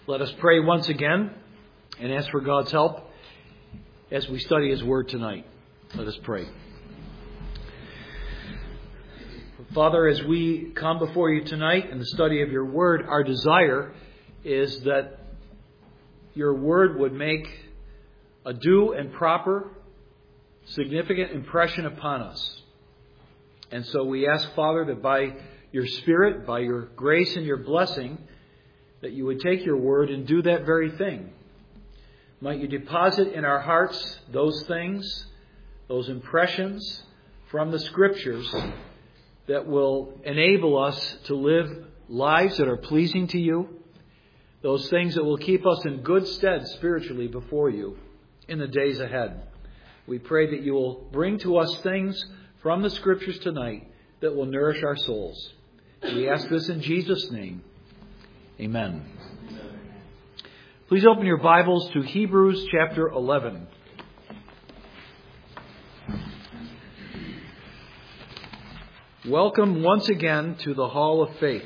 Let us pray once again and ask for God's help as we study His Word tonight. Let us pray. Father, as we come before you tonight in the study of your Word, our desire is that your Word would make a due and proper, significant impression upon us. And so we ask, Father, that by your Spirit, by your grace and your blessing, that you would take your word and do that very thing. Might you deposit in our hearts those things, those impressions from the Scriptures that will enable us to live lives that are pleasing to you, those things that will keep us in good stead spiritually before you in the days ahead. We pray that you will bring to us things from the Scriptures tonight that will nourish our souls. We ask this in Jesus' name. Amen. Please open your Bibles to Hebrews chapter 11. Welcome once again to the Hall of Faith.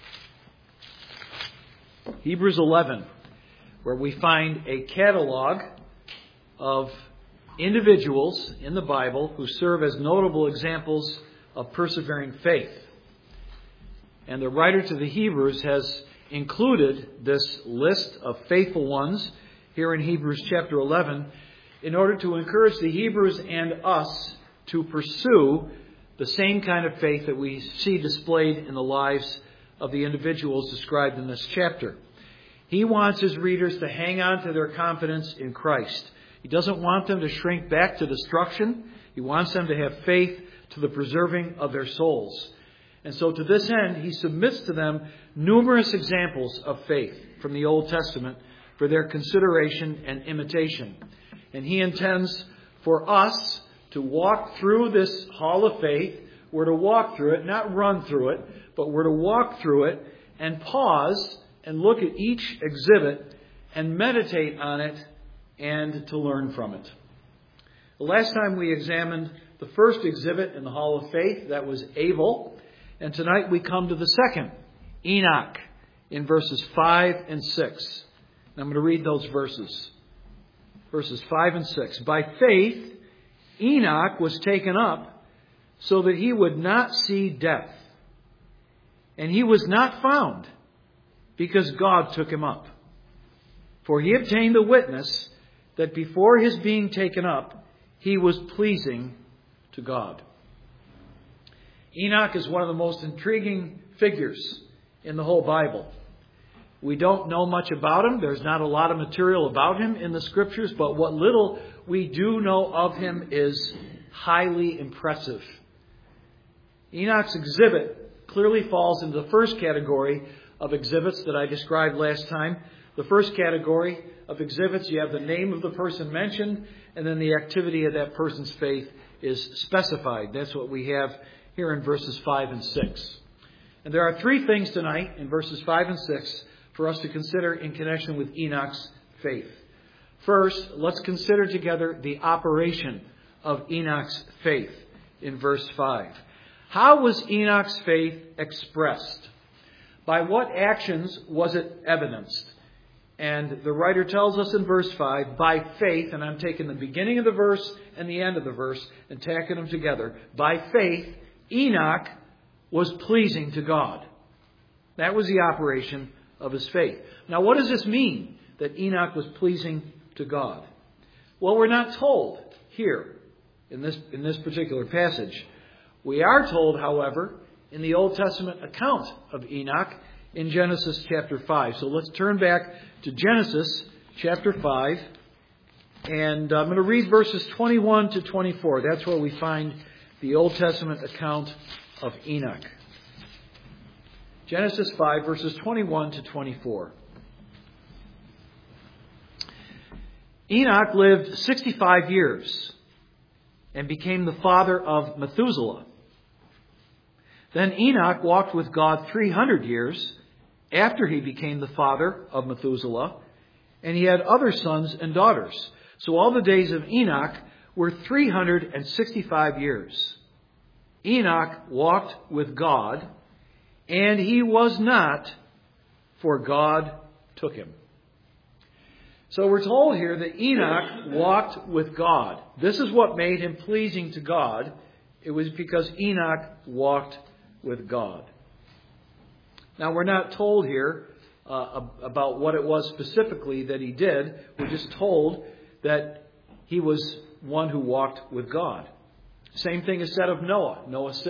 Hebrews 11, where we find a catalog of individuals in the Bible who serve as notable examples of persevering faith. And the writer to the Hebrews has included this list of faithful ones here in Hebrews chapter 11 in order to encourage the Hebrews and us to pursue the same kind of faith that we see displayed in the lives of the individuals described in this chapter. He wants his readers to hang on to their confidence in Christ. He doesn't want them to shrink back to destruction. He wants them to have faith to the preserving of their souls. And so to this end, he submits to them numerous examples of faith from the Old Testament for their consideration and imitation. And he intends for us to walk through this hall of faith. We're to walk through it, not run through it, but we're to walk through it and pause and look at each exhibit and meditate on it and to learn from it. The last time we examined the first exhibit in the hall of faith, that was Abel. And tonight we come to the second, Enoch, in verses 5 and 6. And I'm going to read those verses. Verses 5 and 6. By faith, Enoch was taken up so that he would not see death. And he was not found because God took him up. For he obtained the witness that before his being taken up, he was pleasing to God. Enoch is one of the most intriguing figures in the whole Bible. We don't know much about him. There's not a lot of material about him in the Scriptures, but what little we do know of him is highly impressive. Enoch's exhibit clearly falls into the first category of exhibits that I described last time. The first category of exhibits, you have the name of the person mentioned, and then the activity of that person's faith is specified. That's what we have here in verses 5 and 6. And there are three things tonight in verses 5 and 6 for us to consider in connection with Enoch's faith. First, let's consider together the operation of Enoch's faith in verse 5. How was Enoch's faith expressed? By what actions was it evidenced? And the writer tells us in verse 5, by faith, and I'm taking the beginning of the verse and the end of the verse and tacking them together. By faith, Enoch was pleasing to God. That was the operation of his faith. Now, what does this mean, that Enoch was pleasing to God? Well, we're not told here in this particular passage. We are told, however, in the Old Testament account of Enoch in Genesis chapter 5. So let's turn back to Genesis chapter 5. And I'm going to read verses 21 to 24. That's where we find the Old Testament account of Enoch. Genesis 5, verses 21 to 24. Enoch lived 65 years and became the father of Methuselah. Then Enoch walked with God 300 years after he became the father of Methuselah, and he had other sons and daughters. So all the days of Enoch were 365 years. Enoch walked with God, and he was not, for God took him. So we're told here that Enoch walked with God. This is what made him pleasing to God. It was because Enoch walked with God. Now we're not told here about what it was specifically that he did. We're just told that he was one who walked with God. Same thing is said of Noah.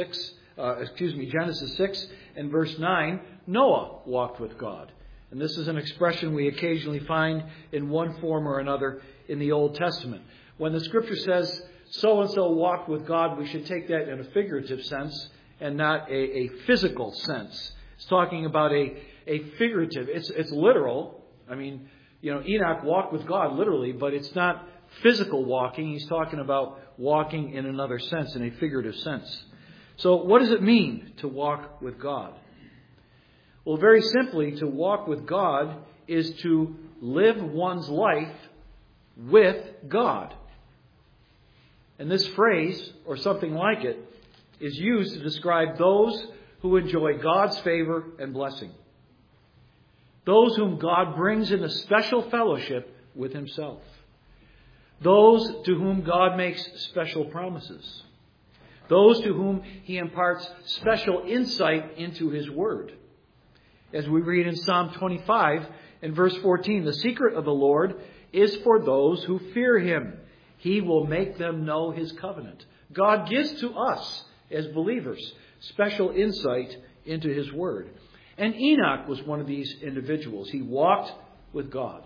Genesis 6 and verse 9. Noah walked with God. And this is an expression we occasionally find in one form or another in the Old Testament. When the Scripture says so-and-so walked with God, we should take that in a figurative sense and not a physical sense. It's talking about a figurative. It's literal. I mean, Enoch walked with God literally, but it's not physical walking. He's talking about walking in another sense, in a figurative sense. So what does it mean to walk with God? Well, very simply, to walk with God is to live one's life with God. And this phrase, or something like it, is used to describe those who enjoy God's favor and blessing. Those whom God brings into special fellowship with Himself. Those to whom God makes special promises. Those to whom He imparts special insight into His Word. As we read in Psalm 25 and verse 14, the secret of the Lord is for those who fear Him. He will make them know His covenant. God gives to us as believers special insight into His Word. And Enoch was one of these individuals. He walked with God.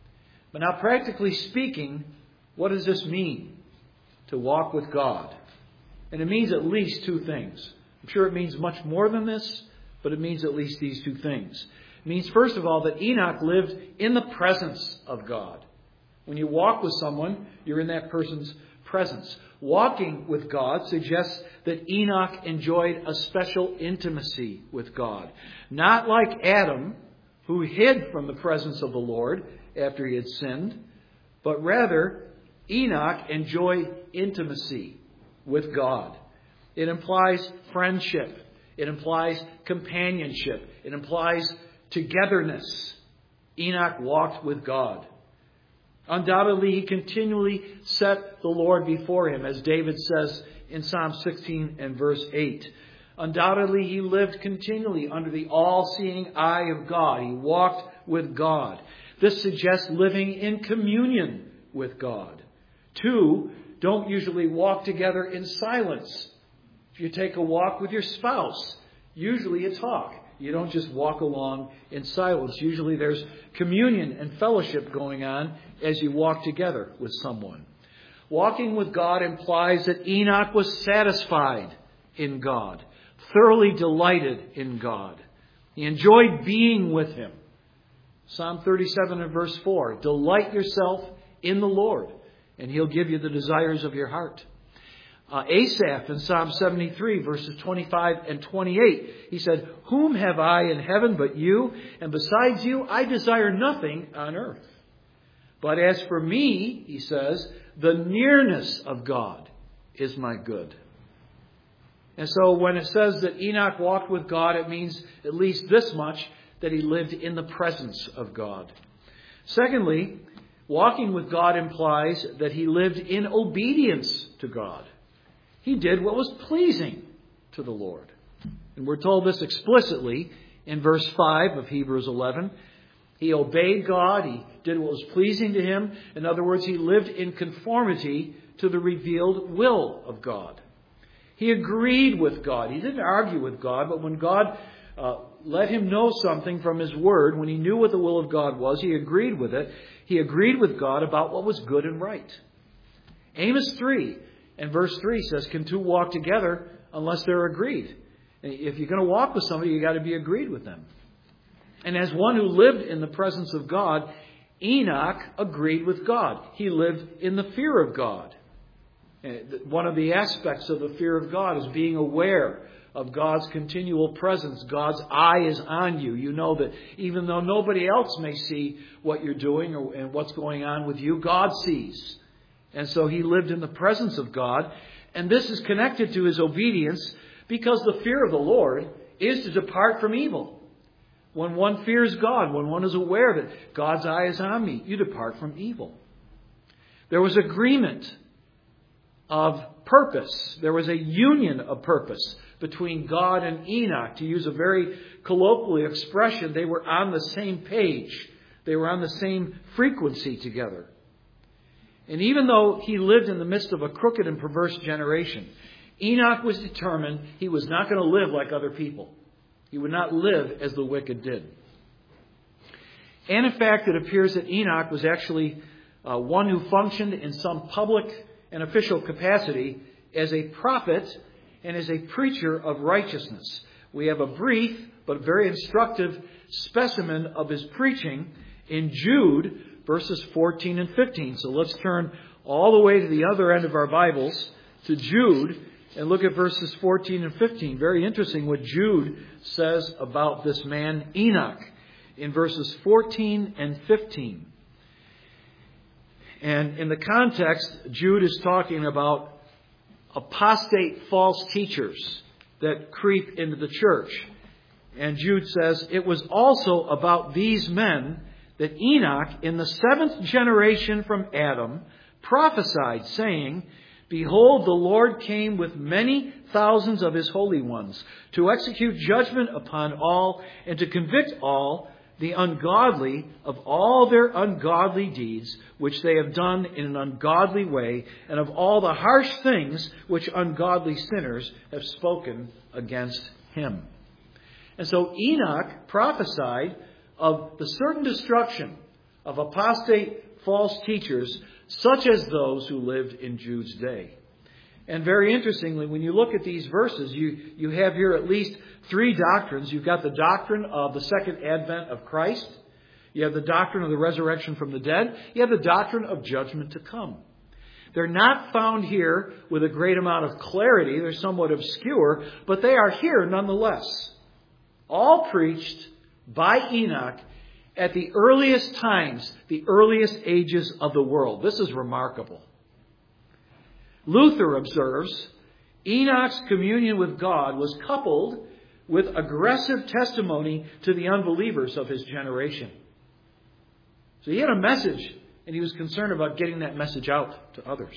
But now, practically speaking, what does this mean to walk with God? And it means at least two things. I'm sure it means much more than this, but it means at least these two things. It means, first of all, that Enoch lived in the presence of God. When you walk with someone, you're in that person's presence. Walking with God suggests that Enoch enjoyed a special intimacy with God. Not like Adam, who hid from the presence of the Lord after he had sinned, but rather Enoch enjoyed intimacy with God. It implies friendship. It implies companionship. It implies togetherness. Enoch walked with God. Undoubtedly, he continually set the Lord before him, as David says in Psalm 16 and verse 8. Undoubtedly, he lived continually under the all-seeing eye of God. He walked with God. This suggests living in communion with God. Two don't usually walk together in silence. If you take a walk with your spouse, usually you talk. You don't just walk along in silence. Usually there's communion and fellowship going on as you walk together with someone. Walking with God implies that Enoch was satisfied in God, thoroughly delighted in God. He enjoyed being with Him. Psalm 37 and verse 4, delight yourself in the Lord, and He'll give you the desires of your heart. Asaph in Psalm 73, verses 25 and 28, he said, whom have I in heaven but you? And besides you, I desire nothing on earth. But as for me, he says, the nearness of God is my good. And so when it says that Enoch walked with God, it means at least this much, that he lived in the presence of God. Secondly, walking with God implies that he lived in obedience to God. He did what was pleasing to the Lord. And we're told this explicitly in verse 5 of Hebrews 11. He obeyed God. He did what was pleasing to Him. In other words, he lived in conformity to the revealed will of God. He agreed with God. He didn't argue with God, but when God let him know something from His Word, when he knew what the will of God was, he agreed with it. He agreed with God about what was good and right. Amos 3 and verse 3 says, can two walk together unless they're agreed? And if you're going to walk with somebody, you've got to be agreed with them. And as one who lived in the presence of God, Enoch agreed with God. He lived in the fear of God. One of the aspects of the fear of God is being aware of God's continual presence. God's eye is on you. You know that even though nobody else may see what you're doing and what's going on with you, God sees. And so he lived in the presence of God. And this is connected to his obedience because the fear of the Lord is to depart from evil. When one fears God, when one is aware that God's eye is on me, you depart from evil. There was agreement of purpose. There was a union of purpose between God and Enoch. To use a very colloquial expression, they were on the same page. They were on the same frequency together. And even though he lived in the midst of a crooked and perverse generation, Enoch was determined he was not going to live like other people. He would not live as the wicked did. And in fact, it appears that Enoch was actually one who functioned in some public and official capacity as a prophet and as a preacher of righteousness. We have a brief but very instructive specimen of his preaching in Jude, verses 14 and 15. So let's turn all the way to the other end of our Bibles, to Jude, and look at verses 14 and 15. Very interesting what Jude says about this man Enoch in verses 14 and 15. And in the context, Jude is talking about apostate false teachers that creep into the church. And Jude says, "It was also about these men that Enoch, in the 7th generation from Adam, prophesied, saying, Behold, the Lord came with many thousands of his holy ones to execute judgment upon all and to convict all the ungodly of all their ungodly deeds, which they have done in an ungodly way, and of all the harsh things which ungodly sinners have spoken against him." And so Enoch prophesied of the certain destruction of apostate false teachers, such as those who lived in Jude's day. And very interestingly, when you look at these verses, you have here at least 3 doctrines. You've got the doctrine of the second advent of Christ. You have the doctrine of the resurrection from the dead. You have the doctrine of judgment to come. They're not found here with a great amount of clarity. They're somewhat obscure, but they are here nonetheless. All preached by Enoch at the earliest times, the earliest ages of the world. This is remarkable. Luther observes, Enoch's communion with God was coupled with aggressive testimony to the unbelievers of his generation. So he had a message, and he was concerned about getting that message out to others.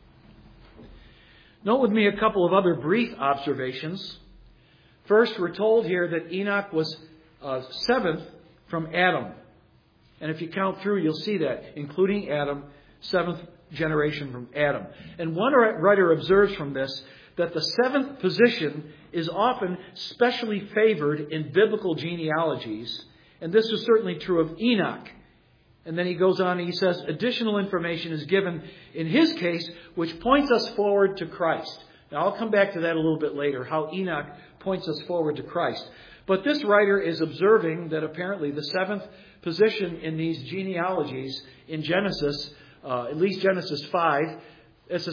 Note with me a couple of other brief observations. First, we're told here that Enoch was 7th from Adam. And if you count through, you'll see that, including Adam, 7th generation from Adam. And one writer observes from this that the 7th position is often specially favored in biblical genealogies. And this was certainly true of Enoch. And then he goes on and he says, additional information is given in his case, which points us forward to Christ. Now, I'll come back to that a little bit later, how Enoch points us forward to Christ. But this writer is observing that apparently the 7th position in these genealogies in Genesis, at least Genesis 5, there's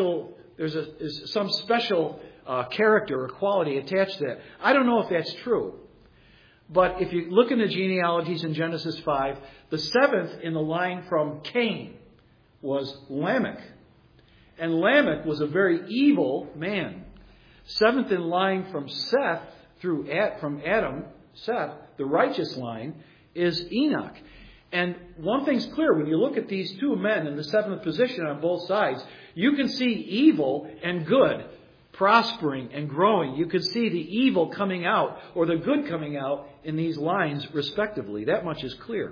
some special character or quality attached to that. I don't know if that's true. But if you look in the genealogies in Genesis 5, the 7th in the line from Cain was Lamech. And Lamech was a very evil man. 7th in line from Seth, from Adam, Seth, the righteous line, is Enoch. And one thing's clear, when you look at these 2 men in the 7th position on both sides, you can see evil and good prospering and growing. You can see the evil coming out or the good coming out in these lines respectively. That much is clear.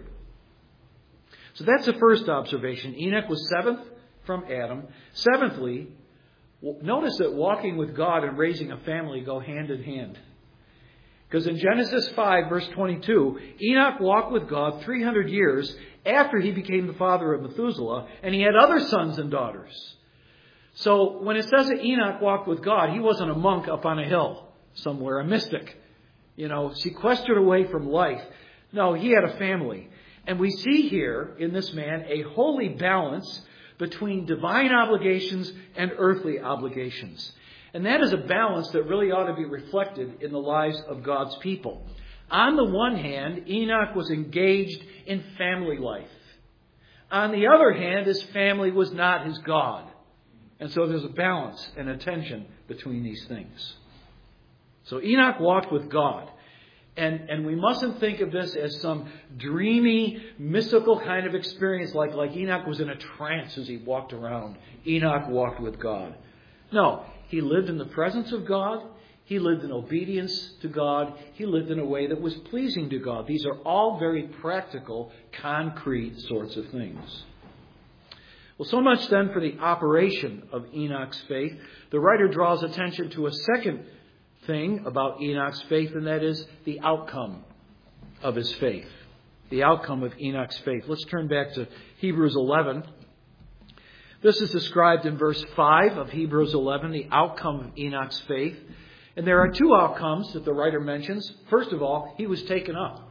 So that's the first observation. Enoch was 7th from Adam. 7thly, notice that walking with God and raising a family go hand in hand. Because in Genesis 5, verse 22, Enoch walked with God 300 years after he became the father of Methuselah, and he had other sons and daughters. So when it says that Enoch walked with God, he wasn't a monk up on a hill somewhere, a mystic, sequestered away from life. No, he had a family. And we see here in this man a holy balance between divine obligations and earthly obligations. And that is a balance that really ought to be reflected in the lives of God's people. On the one hand, Enoch was engaged in family life. On the other hand, his family was not his God. And so there's a balance and a tension between these things. So Enoch walked with God. And we mustn't think of this as some dreamy, mystical kind of experience like Enoch was in a trance as he walked around. Enoch walked with God. No, he lived in the presence of God. He lived in obedience to God. He lived in a way that was pleasing to God. These are all very practical, concrete sorts of things. Well, so much then for the operation of Enoch's faith. The writer draws attention to a second thing about Enoch's faith, and that is the outcome of his faith. The outcome of Enoch's faith. Let's turn back to Hebrews 11. This is described in verse 5 of Hebrews 11, the outcome of Enoch's faith. And there are two outcomes that the writer mentions. First of all, he was taken up.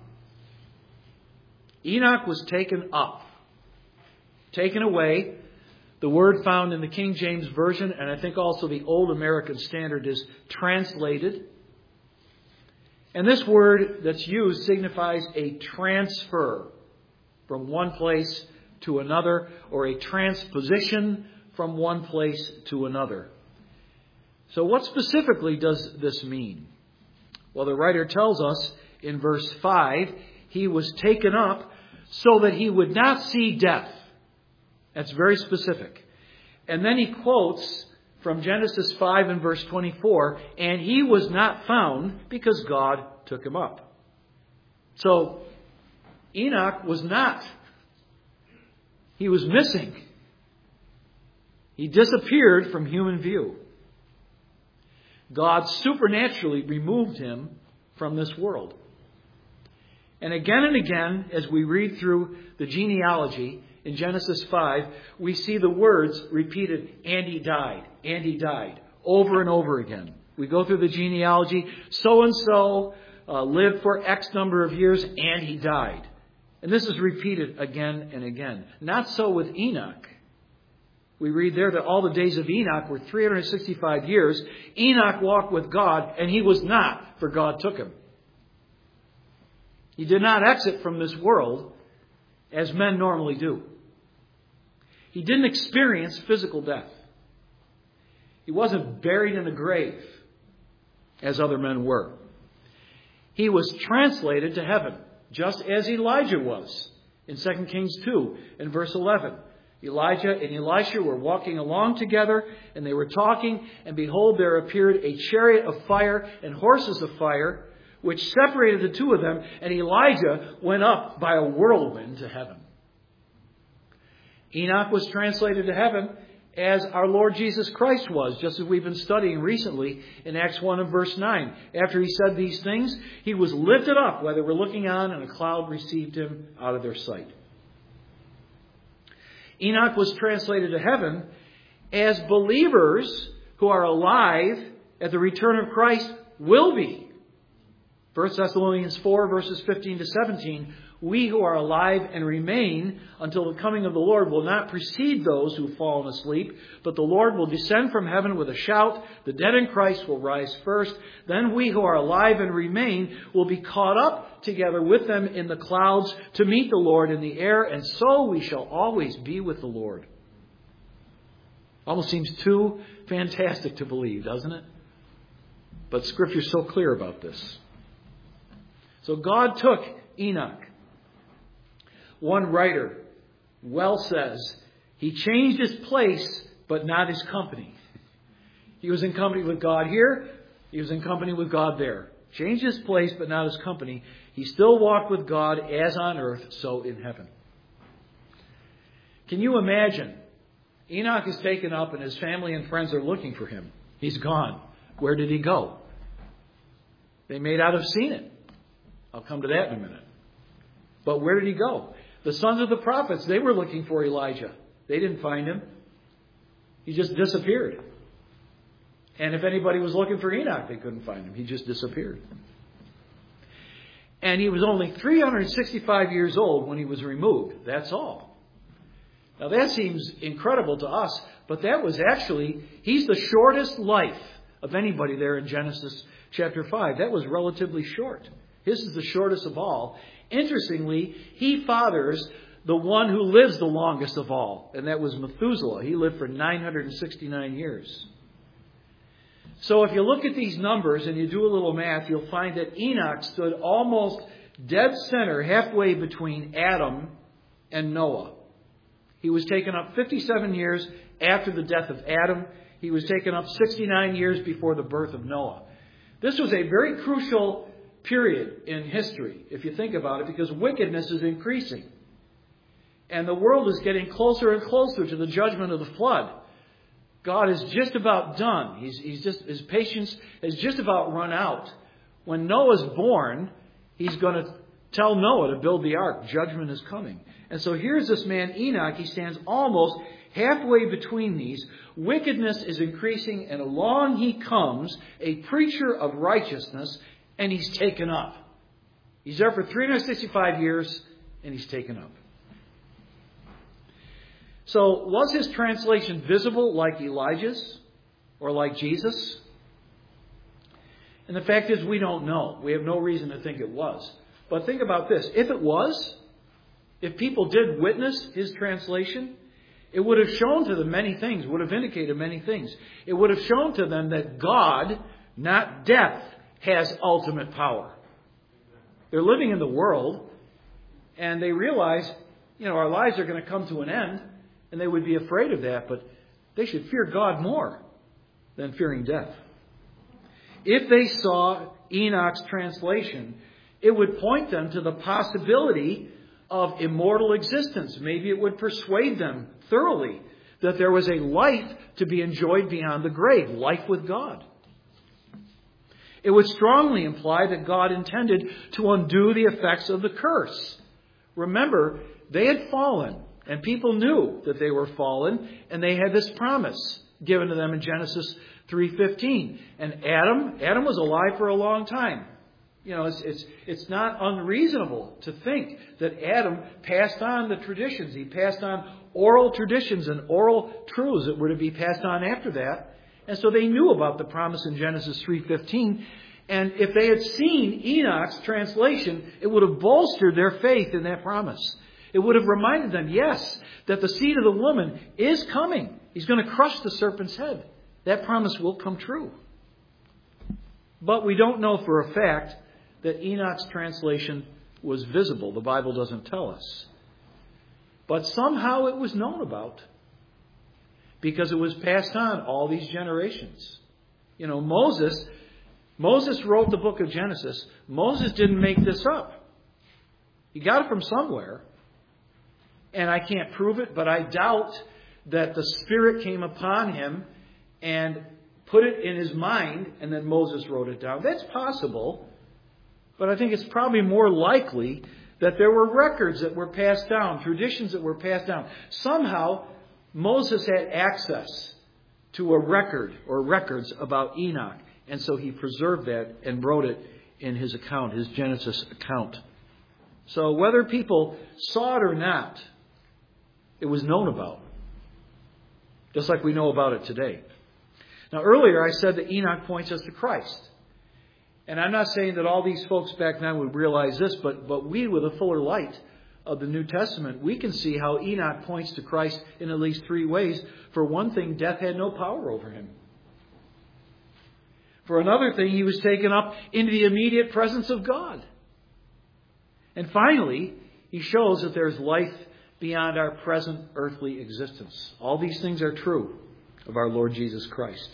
Enoch was taken up. Taken away. The word found in the King James Version, and I think also the Old American Standard, is translated. And this word that's used signifies a transfer from one place to another, or a transposition from one place to another. So what specifically does this mean? Well, the writer tells us in verse 5, he was taken up so that he would not see death. That's very specific. And then he quotes from Genesis 5 and verse 24, and he was not found because God took him up. So Enoch was not. He was missing. He disappeared from human view. God supernaturally removed him from this world. And again, as we read through the genealogy in Genesis 5, we see the words repeated, and he died, over and over again. We go through the genealogy, so-and-so lived for X number of years, and he died. And this is repeated again and again. Not so with Enoch. We read there that all the days of Enoch were 365 years. Enoch walked with God, and he was not, for God took him. He did not exit from this world as men normally do. He didn't experience physical death. He wasn't buried in a grave as other men were. He was translated to heaven, just as Elijah was in 2 Kings 2 and verse 11. Elijah and Elisha were walking along together, and they were talking, and behold, there appeared a chariot of fire and horses of fire, which separated the two of them, and Elijah went up by a whirlwind to heaven. Enoch was translated to heaven as our Lord Jesus Christ was, just as we've been studying recently in Acts 1 and verse 9. After he said these things, he was lifted up while they were looking on, and a cloud received him out of their sight. Enoch was translated to heaven as believers who are alive at the return of Christ will be. 1 Thessalonians 4 verses 15 to 17, we who are alive and remain until the coming of the Lord will not precede those who have fallen asleep, but the Lord will descend from heaven with a shout. The dead in Christ will rise first. Then we who are alive and remain will be caught up together with them in the clouds to meet the Lord in the air, and so we shall always be with the Lord. Almost seems too fantastic to believe, doesn't it? But Scripture is so clear about this. So God took Enoch. One writer well says, he changed his place, but not his company. He was in company with God here. He was in company with God there. Changed his place, but not his company. He still walked with God as on earth, so in heaven. Can you imagine? Enoch is taken up and his family and friends are looking for him. He's gone. Where did he go? They may not have seen it. I'll come to that in a minute. But where did he go? The sons of the prophets, they were looking for Elijah. They didn't find him. He just disappeared. And if anybody was looking for Enoch, they couldn't find him. He just disappeared. And he was only 365 years old when he was removed. That's all. Now that seems incredible to us, but that was actually, he's the shortest life of anybody there in Genesis chapter 5. That was relatively short. His is the shortest of all. Interestingly, he fathers the one who lives the longest of all, and that was Methuselah. He lived for 969 years. So if you look at these numbers and you do a little math, you'll find that Enoch stood almost dead center, halfway between Adam and Noah. He was taken up 57 years after the death of Adam. He was taken up 69 years before the birth of Noah. This was a very crucial period in history, if you think about it, because wickedness is increasing. And the world is getting closer and closer to the judgment of the flood. God is just about done. His patience has just about run out. When Noah's born, he's going to tell Noah to build the ark. Judgment is coming. And so here's this man, Enoch. He stands almost halfway between these. Wickedness is increasing, and along he comes, a preacher of righteousness, and he's taken up. He's there for 365 years, and he's taken up. So, was his translation visible like Elijah's or like Jesus? And the fact is, we don't know. We have no reason to think it was. But think about this. If it was, if people did witness his translation, it would have shown to them many things, would have indicated many things. It would have shown to them that God, not death, has ultimate power. They're living in the world, and they realize, our lives are going to come to an end. And they would be afraid of that, but they should fear God more than fearing death. If they saw Enoch's translation, it would point them to the possibility of immortal existence. Maybe it would persuade them thoroughly that there was a life to be enjoyed beyond the grave, life with God. It would strongly imply that God intended to undo the effects of the curse. Remember, they had fallen. And people knew that they were fallen, and they had this promise given to them in Genesis 3:15. And Adam was alive for a long time. It's not unreasonable to think that Adam passed on the traditions. He passed on oral traditions and oral truths that were to be passed on after that. And so they knew about the promise in Genesis 3:15. And if they had seen Enoch's translation, it would have bolstered their faith in that promise. It would have reminded them, yes, that the seed of the woman is coming. He's going to crush the serpent's head. That promise will come true. But we don't know for a fact that Enoch's translation was visible. The Bible doesn't tell us. But somehow it was known about, because it was passed on all these generations. Moses wrote the book of Genesis. Moses didn't make this up. He got it from somewhere. And I can't prove it, but I doubt that the Spirit came upon him and put it in his mind, and then Moses wrote it down. That's possible, but I think it's probably more likely that there were records that were passed down, traditions that were passed down. Somehow, Moses had access to a record or records about Enoch, and so he preserved that and wrote it in his account, his Genesis account. So whether people saw it or not, it was known about, just like we know about it today. Now, earlier I said that Enoch points us to Christ. And I'm not saying that all these folks back then would realize this, but we, with a fuller light of the New Testament, we can see how Enoch points to Christ in at least three ways. For one thing, death had no power over him. For another thing, he was taken up into the immediate presence of God. And finally, he shows that there's life beyond our present earthly existence. All these things are true of our Lord Jesus Christ.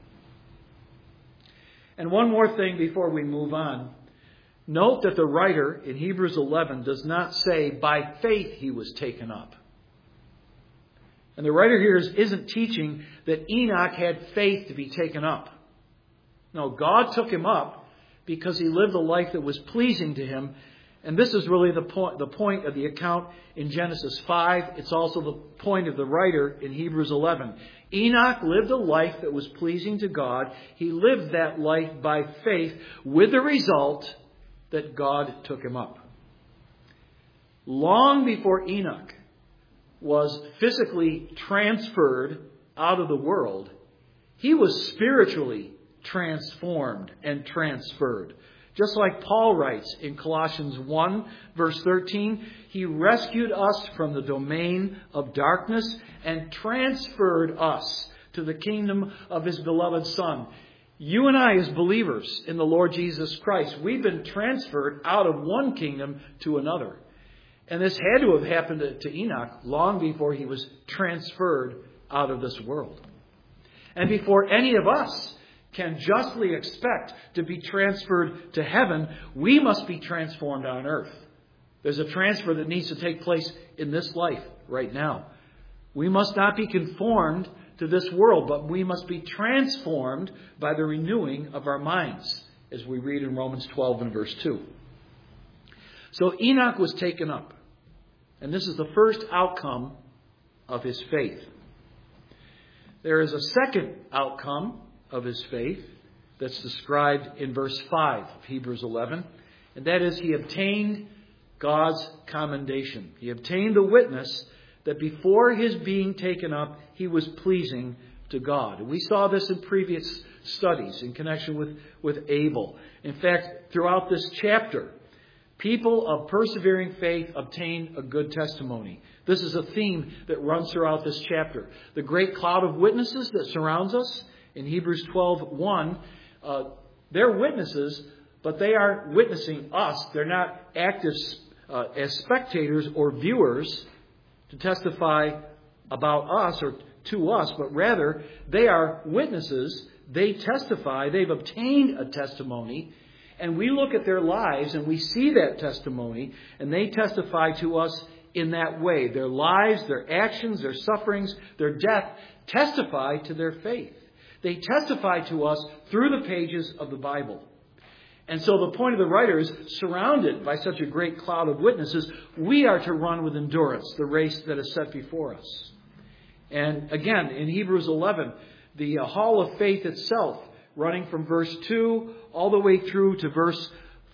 And one more thing before we move on. Note that the writer in Hebrews 11 does not say, by faith he was taken up. And the writer here isn't teaching that Enoch had faith to be taken up. No, God took him up because he lived a life that was pleasing to him. And this is really the point of the account in Genesis 5. It's also the point of the writer in Hebrews 11. Enoch lived a life that was pleasing to God. He lived that life by faith, with the result that God took him up. Long before Enoch was physically transferred out of the world, he was spiritually transformed and transferred. Just like Paul writes in Colossians 1, verse 13, he rescued us from the domain of darkness and transferred us to the kingdom of his beloved Son. You and I, as believers in the Lord Jesus Christ, we've been transferred out of one kingdom to another. And this had to have happened to Enoch long before he was transferred out of this world. And before any of us can justly expect to be transferred to heaven, we must be transformed on earth. There's a transfer that needs to take place in this life right now. We must not be conformed to this world, but we must be transformed by the renewing of our minds, as we read in Romans 12 and verse 2. So Enoch was taken up. And this is the first outcome of his faith. There is a second outcome of his faith that's described in verse 5 of Hebrews 11. And that is, he obtained God's commendation. He obtained the witness that before his being taken up, he was pleasing to God. And we saw this in previous studies in connection with Abel. In fact, throughout this chapter, people of persevering faith obtain a good testimony. This is a theme that runs throughout this chapter. The great cloud of witnesses that surrounds us in Hebrews 12:1, they're witnesses, but they are witnessing us. They're not active as spectators or viewers to testify about us or to us, but rather they are witnesses. They testify. They've obtained a testimony. And we look at their lives and we see that testimony, and they testify to us in that way. Their lives, their actions, their sufferings, their death testify to their faith. They testify to us through the pages of the Bible. And so the point of the writer is, surrounded by such a great cloud of witnesses, we are to run with endurance the race that is set before us. And again, in Hebrews 11, the hall of faith itself, running from verse 2 all the way through to verse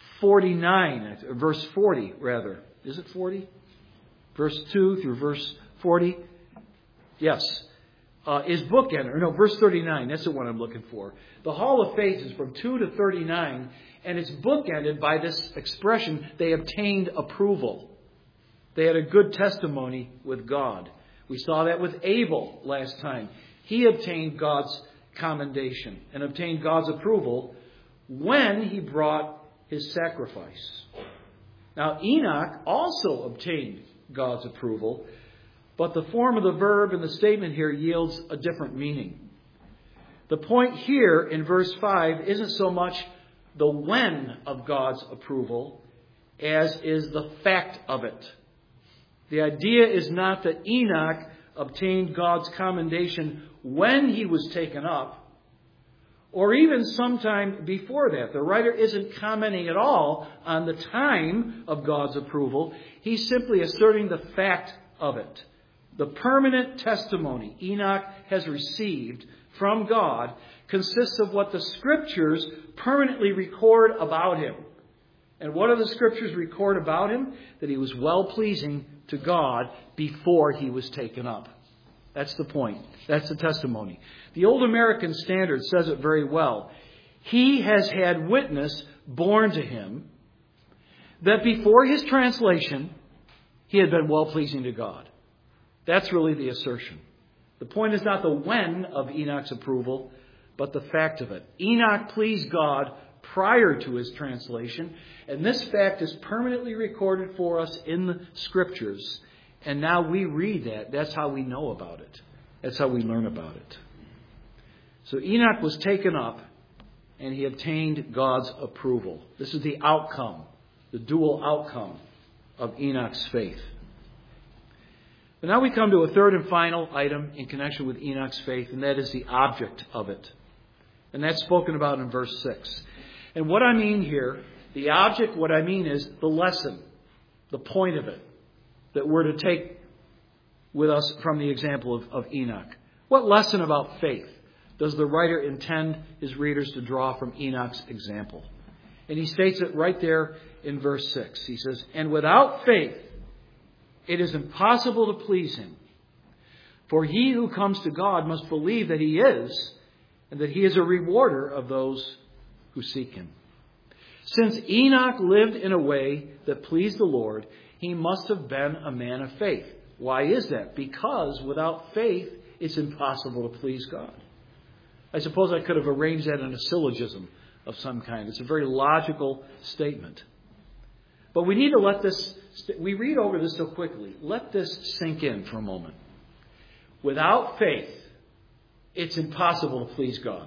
49, verse 40 rather. Is it 40? Verse 2 through verse 40? Yes. Is bookended. No, verse 39. That's the one I'm looking for. The hall of faith is from 2 to 39, and it's bookended by this expression, they obtained approval. They had a good testimony with God. We saw that with Abel last time. He obtained God's commendation and obtained God's approval when he brought his sacrifice. Now, Enoch also obtained God's approval, but the form of the verb in the statement here yields a different meaning. The point here in verse 5 isn't so much the when of God's approval as is the fact of it. The idea is not that Enoch obtained God's commendation when he was taken up, or even sometime before that. The writer isn't commenting at all on the time of God's approval. He's simply asserting the fact of it. The permanent testimony Enoch has received from God consists of what the Scriptures permanently record about him. And what do the Scriptures record about him? That he was well-pleasing to God before he was taken up. That's the point. That's the testimony. The Old American Standard says it very well. He has had witness borne to him that before his translation, he had been well-pleasing to God. That's really the assertion. The point is not the when of Enoch's approval, but the fact of it. Enoch pleased God prior to his translation, and this fact is permanently recorded for us in the Scriptures. And now we read that. That's how we know about it. That's how we learn about it. So Enoch was taken up, and he obtained God's approval. This is the outcome, the dual outcome of Enoch's faith. But now we come to a third and final item in connection with Enoch's faith, and that is the object of it. And that's spoken about in verse 6. And what I mean here, the object, what I mean is the lesson, the point of it, that we're to take with us from the example of Enoch. What lesson about faith does the writer intend his readers to draw from Enoch's example? And he states it right there in verse 6. He says, "And without faith, it is impossible to please him. For he who comes to God must believe that he is, and that he is a rewarder of those who seek him." Since Enoch lived in a way that pleased the Lord, he must have been a man of faith. Why is that? Because without faith, it's impossible to please God. I suppose I could have arranged that in a syllogism of some kind. It's a very logical statement. But we need to let this, we read over this so quickly. Let this sink in for a moment. Without faith, it's impossible to please God.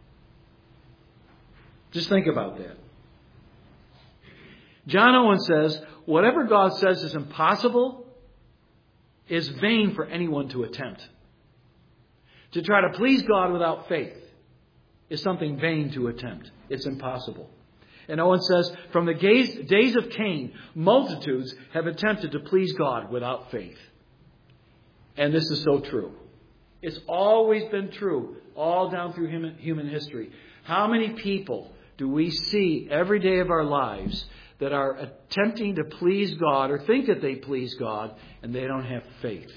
Just think about that. John Owen says, whatever God says is impossible is vain for anyone to attempt. To try to please God without faith is something vain to attempt. It's impossible. And Owen says, from the days of Cain, multitudes have attempted to please God without faith. And this is so true. It's always been true, all down through human history. How many people do we see every day of our lives that are attempting to please God or think that they please God and they don't have faith?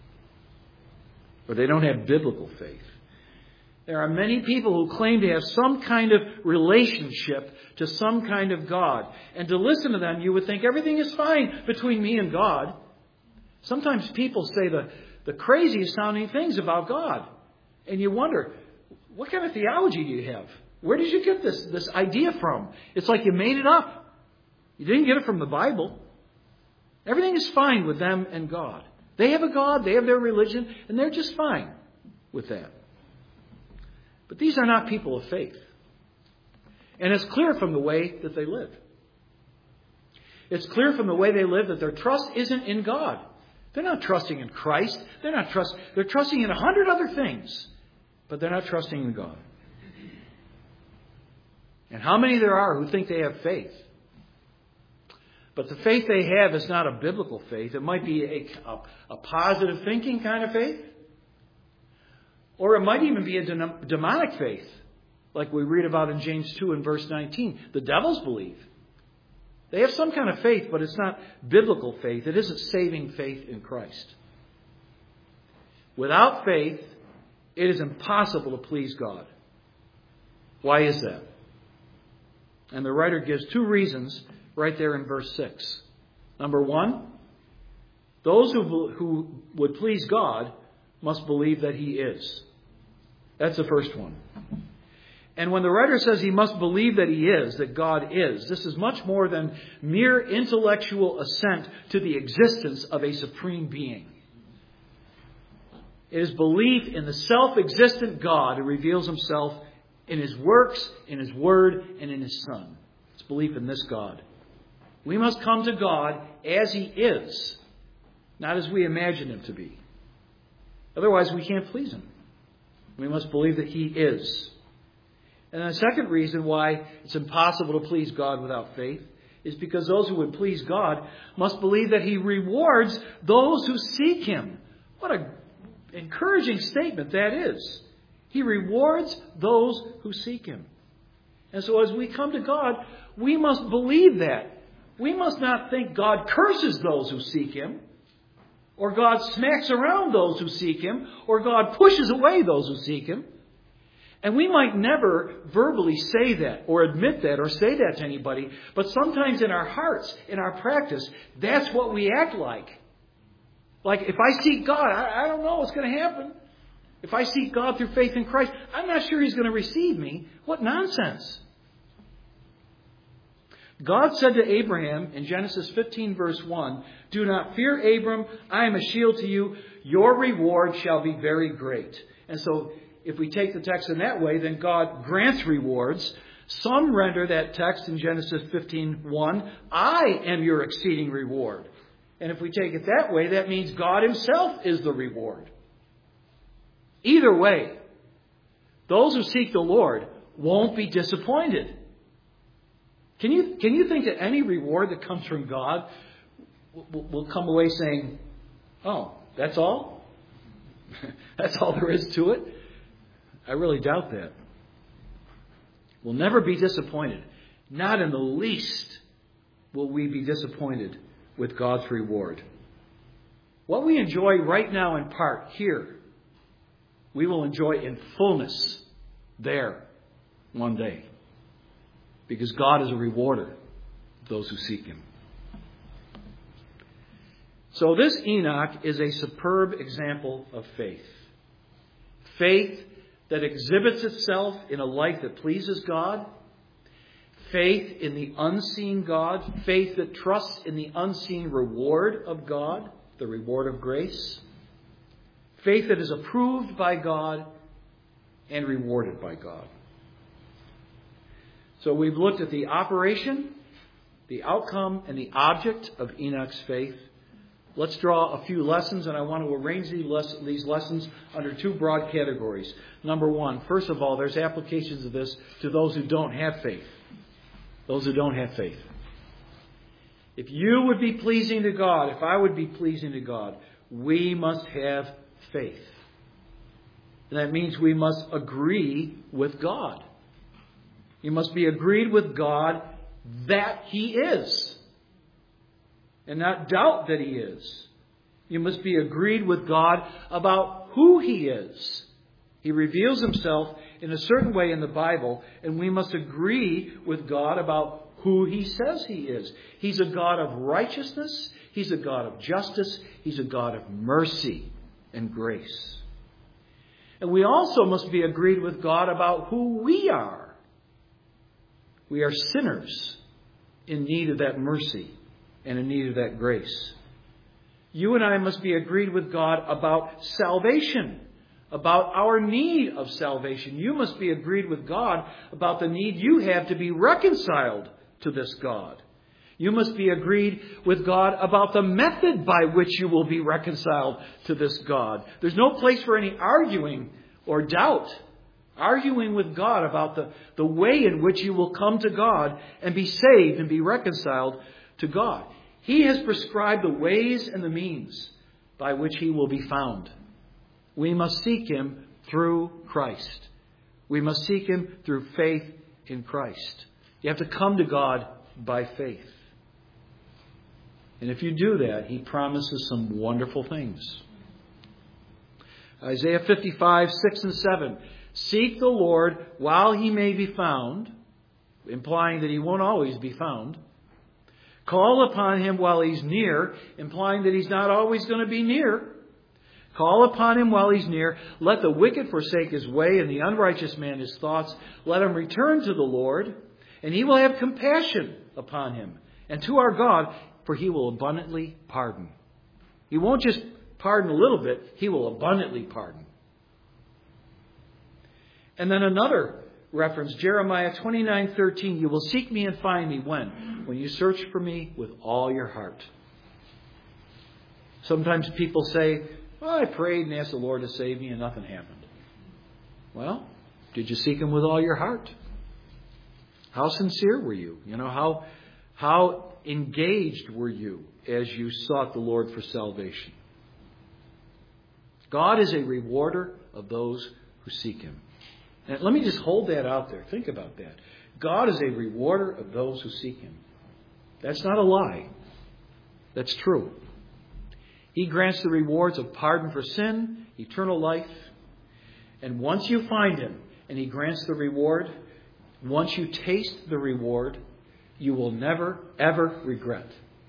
Or they don't have biblical faith. There are many people who claim to have some kind of relationship to some kind of God. And to listen to them, you would think everything is fine between me and God. Sometimes people say the craziest sounding things about God. And you wonder, what kind of theology do you have? Where did you get this idea from? It's like you made it up. You didn't get it from the Bible. Everything is fine with them and God. They have a God, they have their religion, and they're just fine with that. But these are not people of faith. And it's clear from the way that they live. It's clear from the way they live that their trust isn't in God. They're not trusting in Christ. They're trusting in 100 other things. But they're not trusting in God. And how many there are who think they have faith? But the faith they have is not a biblical faith. It might be a positive thinking kind of faith. Or it might even be a demonic faith, like we read about in James 2 and verse 19. The devils believe. They have some kind of faith, but it's not biblical faith. It isn't saving faith in Christ. Without faith, it is impossible to please God. Why is that? And the writer gives two reasons right there in verse 6. Number one, those who would please God must believe that He is. That's the first one. And when the writer says he must believe that He is, that God is, this is much more than mere intellectual assent to the existence of a supreme being. It is belief in the self-existent God who reveals Himself in His works, in His Word, and in His Son. It's belief in this God. We must come to God as He is, not as we imagine Him to be. Otherwise, we can't please Him. We must believe that He is. And the second reason why it's impossible to please God without faith is because those who would please God must believe that He rewards those who seek Him. What an encouraging statement that is. He rewards those who seek Him. And so as we come to God, we must believe that. We must not think God curses those who seek Him, or God smacks around those who seek Him, or God pushes away those who seek Him. And we might never verbally say that, or admit that, or say that to anybody, but sometimes in our hearts, in our practice, that's what we act like. Like, if I seek God, I don't know what's going to happen. If I seek God through faith in Christ, I'm not sure He's going to receive me. What nonsense. God said to Abraham in Genesis 15 verse 1, "Do not fear, Abram, I am a shield to you. Your reward shall be very great." And so, if we take the text in that way, then God grants rewards. Some render that text in Genesis 15:1, "I am your exceeding reward." And if we take it that way, that means God Himself is the reward. Either way, those who seek the Lord won't be disappointed. Can you think that any reward that comes from God will come away saying, "Oh, that's all? That's all there is to it"? I really doubt that. We'll never be disappointed. Not in the least will we be disappointed with God's reward. What we enjoy right now in part here, we will enjoy in fullness there one day. Because God is a rewarder of those who seek Him. So this Enoch is a superb example of faith. Faith that exhibits itself in a life that pleases God. Faith in the unseen God. Faith that trusts in the unseen reward of God, the reward of grace. Faith that is approved by God and rewarded by God. So we've looked at the operation, the outcome, and the object of Enoch's faith. Let's draw a few lessons, and I want to arrange these lessons under two broad categories. Number one, first of all, there's applications of this to those who don't have faith. Those who don't have faith. If you would be pleasing to God, if I would be pleasing to God, we must have faith. And that means we must agree with God. You must be agreed with God that He is. And not doubt that He is. You must be agreed with God about who He is. He reveals Himself in a certain way in the Bible, and we must agree with God about who He says He is. He's a God of righteousness. He's a God of justice. He's a God of mercy and grace. And we also must be agreed with God about who we are. We are sinners in need of that mercy and in need of that grace. You and I must be agreed with God about salvation, about our need of salvation. You must be agreed with God about the need you have to be reconciled to this God. You must be agreed with God about the method by which you will be reconciled to this God. There's no place for any arguing or doubt. Arguing with God about the way in which you will come to God and be saved and be reconciled to God. He has prescribed the ways and the means by which He will be found. We must seek Him through Christ. We must seek Him through faith in Christ. You have to come to God by faith. And if you do that, He promises some wonderful things. Isaiah 55, 6 and 7. Seek the Lord while He may be found, implying that He won't always be found. Call upon Him while He's near, implying that He's not always going to be near. Call upon Him while He's near. Let the wicked forsake his way and the unrighteous man his thoughts. Let him return to the Lord, and He will have compassion upon him. And to our God, for He will abundantly pardon. He won't just pardon a little bit, He will abundantly pardon. And then another reference, Jeremiah 29:13. You will seek me and find me when? When you search for me with all your heart. Sometimes people say, well, I prayed and asked the Lord to save me and nothing happened. Well, did you seek Him with all your heart? How sincere were you? How engaged were you as you sought the Lord for salvation? God is a rewarder of those who seek Him. And let me just hold that out there. Think about that. God is a rewarder of those who seek Him. That's not a lie. That's true. He grants the rewards of pardon for sin, eternal life. And once you find Him and He grants the reward, once you taste the reward, you will never, ever regret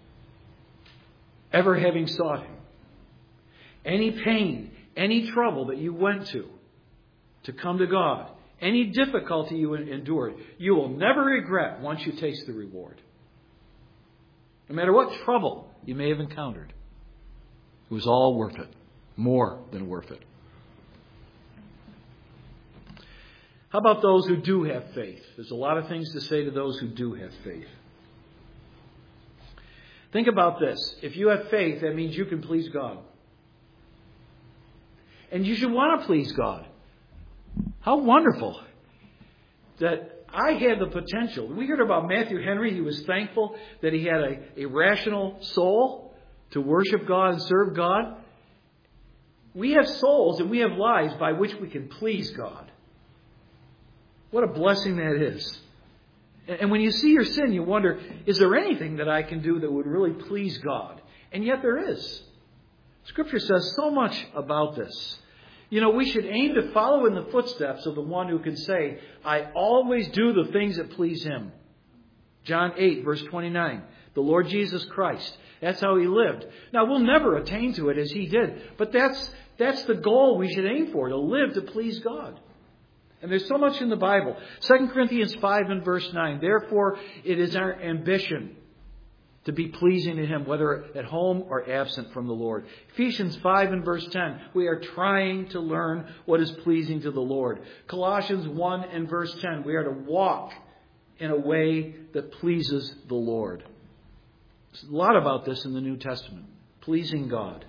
ever having sought Him. Any pain, any trouble that you went to come to God, any difficulty you endured, you will never regret once you taste the reward. No matter what trouble you may have encountered, it was all worth it. More than worth it. How about those who do have faith? There's a lot of things to say to those who do have faith. Think about this. If you have faith, that means you can please God. And you should want to please God. How wonderful that I had the potential. We heard about Matthew Henry. He was thankful that he had a rational soul to worship God and serve God. We have souls and we have lives by which we can please God. What a blessing that is. And when you see your sin, you wonder, is there anything that I can do that would really please God? And yet there is. Scripture says so much about this. We should aim to follow in the footsteps of the one who can say, I always do the things that please Him. John 8, verse 29. The Lord Jesus Christ. That's how He lived. Now, we'll never attain to it as He did. But that's the goal we should aim for, to live to please God. And there's so much in the Bible. 2 Corinthians 5 and verse 9. Therefore, it is our ambition to be pleasing to Him, whether at home or absent from the Lord. Ephesians 5 and verse 10. We are trying to learn what is pleasing to the Lord. Colossians 1 and verse 10. We are to walk in a way that pleases the Lord. There's a lot about this in the New Testament. Pleasing God.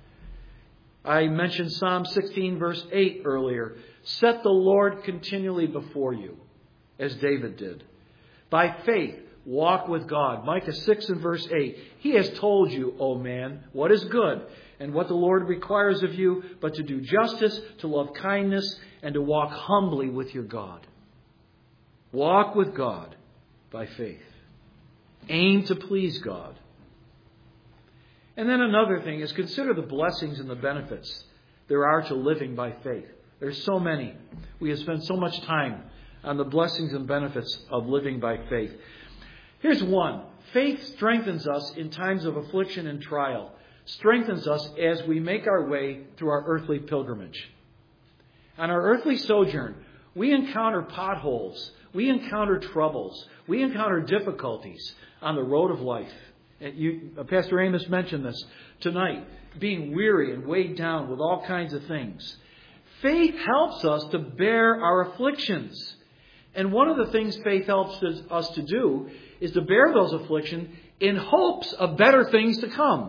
I mentioned Psalm 16 verse 8 earlier. Set the Lord continually before you, as David did. By faith, walk with God. Micah 6 and verse 8. He has told you, O man, what is good and what the Lord requires of you, but to do justice, to love kindness, and to walk humbly with your God. Walk with God by faith. Aim to please God. And then another thing is consider the blessings and the benefits there are to living by faith. There's so many. We have spent so much time on the blessings and benefits of living by faith. Here's one. Faith strengthens us in times of affliction and trial. Strengthens us as we make our way through our earthly pilgrimage. On our earthly sojourn, we encounter potholes. We encounter troubles. We encounter difficulties on the road of life. Pastor Amos mentioned this tonight. Being weary and weighed down with all kinds of things. Faith helps us to bear our afflictions. And one of the things faith helps us to do is to bear those afflictions in hopes of better things to come.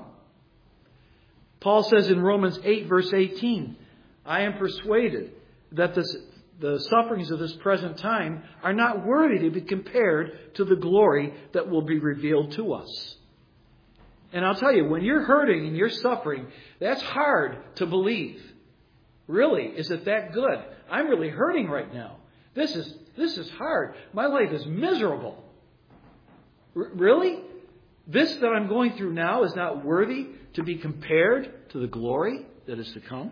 Paul says in Romans 8 verse 18, I am persuaded that the sufferings of this present time are not worthy to be compared to the glory that will be revealed to us. And I'll tell you, when you're hurting and you're suffering, that's hard to believe. Really, is it that good? I'm really hurting right now. This is hard. My life is miserable. Really? This that I'm going through now is not worthy to be compared to the glory that is to come.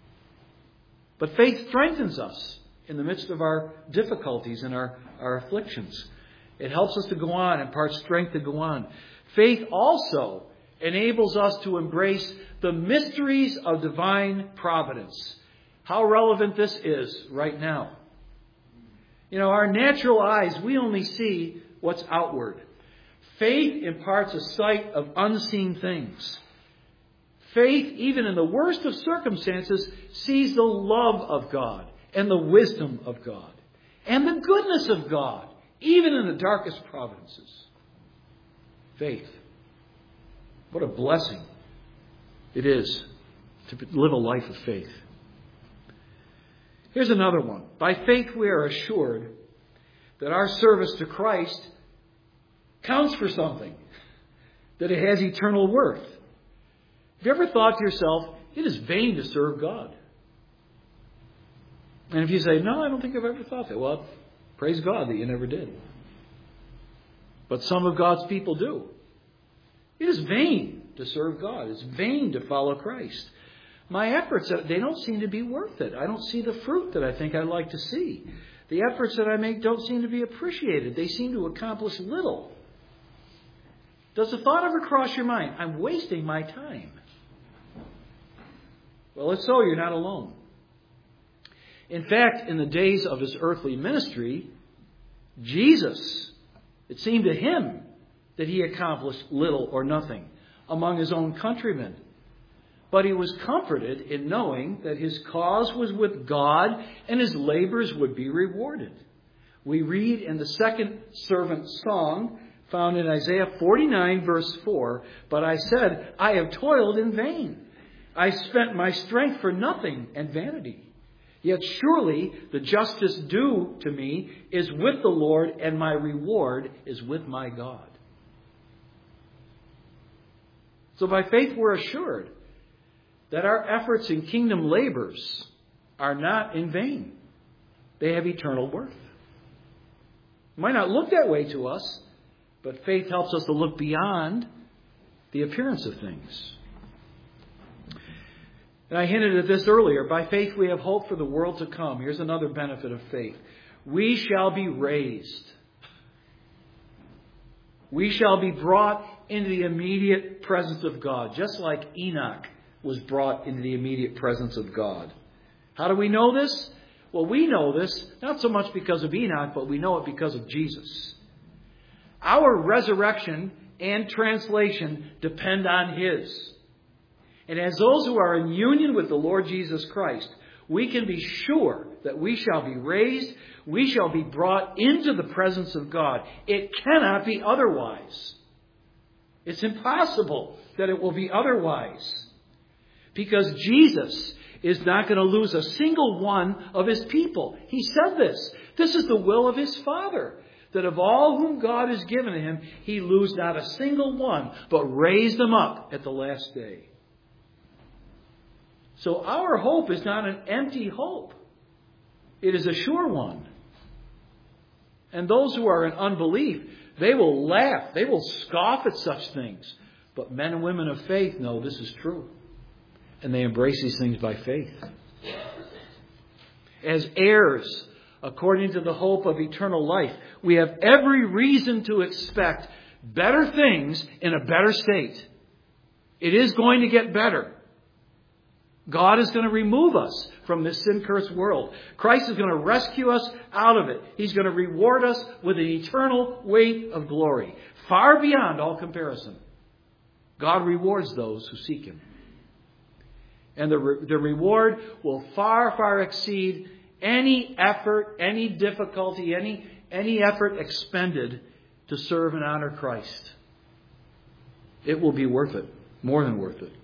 But faith strengthens us in the midst of our difficulties and our afflictions. It helps us to go on, imparts strength to go on. Faith also enables us to embrace the mysteries of divine providence. How relevant this is right now. You know, our natural eyes, we only see what's outward. Faith imparts a sight of unseen things. Faith, even in the worst of circumstances, sees the love of God and the wisdom of God and the goodness of God, even in the darkest providences. Faith. What a blessing it is to live a life of faith. Here's another one. By faith we are assured that our service to Christ counts for something, that it has eternal worth. Have you ever thought to yourself, it is vain to serve God? And if you say, no, I don't think I've ever thought that, well, praise God that you never did. But some of God's people do. It is vain to serve God. It's vain to follow Christ. My efforts, they don't seem to be worth it. I don't see the fruit that I think I'd like to see. The efforts that I make don't seem to be appreciated. They seem to accomplish little. Does the thought ever cross your mind? I'm wasting my time. Well, if so, you're not alone. In fact, in the days of His earthly ministry, Jesus, it seemed to Him that He accomplished little or nothing among His own countrymen. But He was comforted in knowing that His cause was with God and His labors would be rewarded. We read in the second servant song found in Isaiah 49 verse 4, but I said, I have toiled in vain. I spent my strength for nothing and vanity. Yet surely the justice due to me is with the Lord, and my reward is with my God. So by faith we're assured that our efforts in kingdom labors are not in vain. They have eternal worth. It might not look that way to us, but faith helps us to look beyond the appearance of things. And I hinted at this earlier. By faith we have hope for the world to come. Here's another benefit of faith. We shall be raised. We shall be brought into the immediate presence of God, just like Enoch was brought into the immediate presence of God. How do we know this? Well, we know this not so much because of Enoch, but we know it because of Jesus. Our resurrection and translation depend on His. And as those who are in union with the Lord Jesus Christ, we can be sure that we shall be raised, we shall be brought into the presence of God. It cannot be otherwise. It's impossible that it will be otherwise. Because Jesus is not going to lose a single one of His people. He said this. This is the will of His Father, that of all whom God has given to Him, He lose not a single one, but raise them up at the last day. So our hope is not an empty hope. It is a sure one. And those who are in unbelief, they will laugh. They will scoff at such things. But men and women of faith know this is true. And they embrace these things by faith. As heirs, according to the hope of eternal life, we have every reason to expect better things in a better state. It is going to get better. God is going to remove us from this sin-cursed world. Christ is going to rescue us out of it. He's going to reward us with an eternal weight of glory, far beyond all comparison. God rewards those who seek Him. And the reward will far, far exceed any effort, any difficulty, any effort expended to serve and honor Christ. It will be worth it, more than worth it.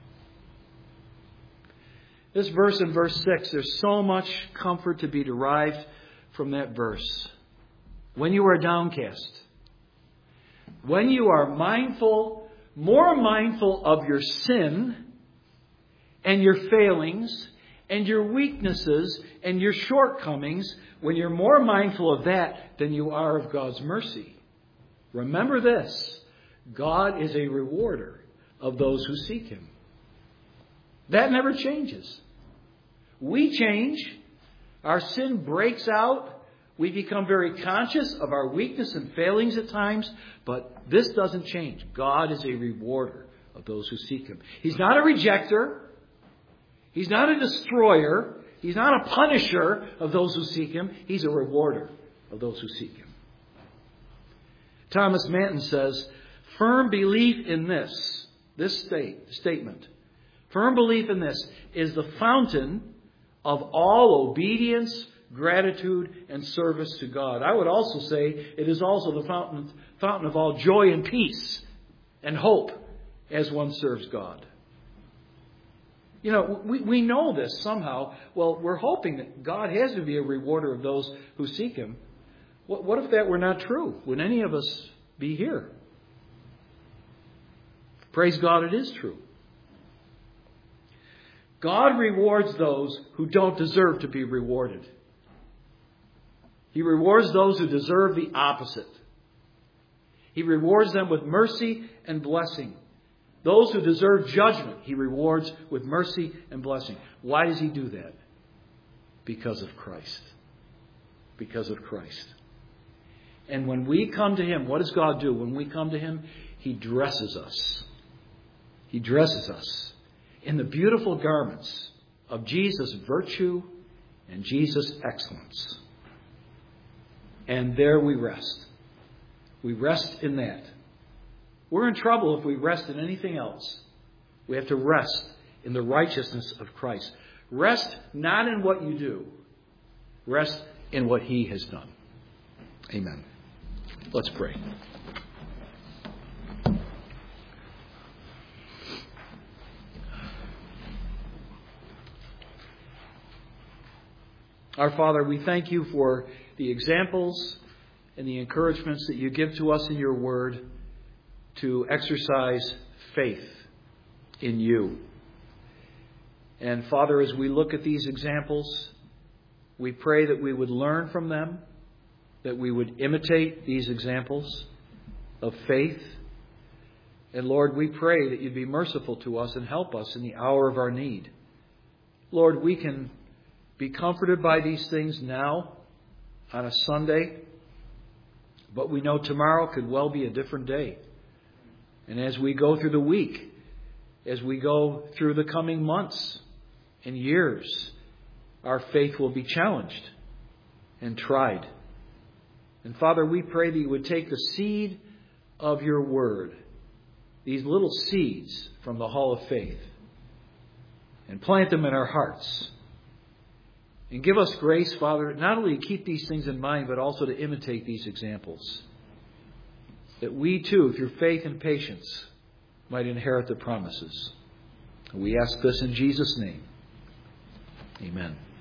This verse in verse 6, there's so much comfort to be derived from that verse. When you are downcast, when you are more mindful of your sin and your failings and your weaknesses and your shortcomings, when you're more mindful of that than you are of God's mercy, remember this: God is a rewarder of those who seek Him. That never changes. We change. Our sin breaks out. We become very conscious of our weakness and failings at times. But this doesn't change. God is a rewarder of those who seek Him. He's not a rejecter. He's not a destroyer. He's not a punisher of those who seek Him. He's a rewarder of those who seek Him. Thomas Manton says, firm belief in this statement, firm belief in this is the fountain of all obedience, gratitude, and service to God. I would also say it is also the fountain of all joy and peace and hope as one serves God. You know, we know this somehow. Well, we're hoping that God has to be a rewarder of those who seek Him. What if that were not true? Would any of us be here? Praise God, it is true. God rewards those who don't deserve to be rewarded. He rewards those who deserve the opposite. He rewards them with mercy and blessing. Those who deserve judgment, He rewards with mercy and blessing. Why does He do that? Because of Christ. Because of Christ. And when we come to Him, what does God do? When we come to Him, He dresses us. He dresses us in the beautiful garments of Jesus' virtue and Jesus' excellence. And there we rest. We rest in that. We're in trouble if we rest in anything else. We have to rest in the righteousness of Christ. Rest not in what you do. Rest in what He has done. Amen. Let's pray. Our Father, we thank You for the examples and the encouragements that You give to us in Your Word to exercise faith in You. And Father, as we look at these examples, we pray that we would learn from them, that we would imitate these examples of faith. And Lord, we pray that You'd be merciful to us and help us in the hour of our need. Lord, we can be comforted by these things now on a Sunday, but we know tomorrow could well be a different day. And as we go through the week, as we go through the coming months and years, our faith will be challenged and tried. And Father, we pray that you would take the seed of your word, these little seeds from the hall of faith, and plant them in our hearts. And give us grace, Father, not only to keep these things in mind, but also to imitate these examples. That we too, through faith and patience, might inherit the promises. We ask this in Jesus' name. Amen.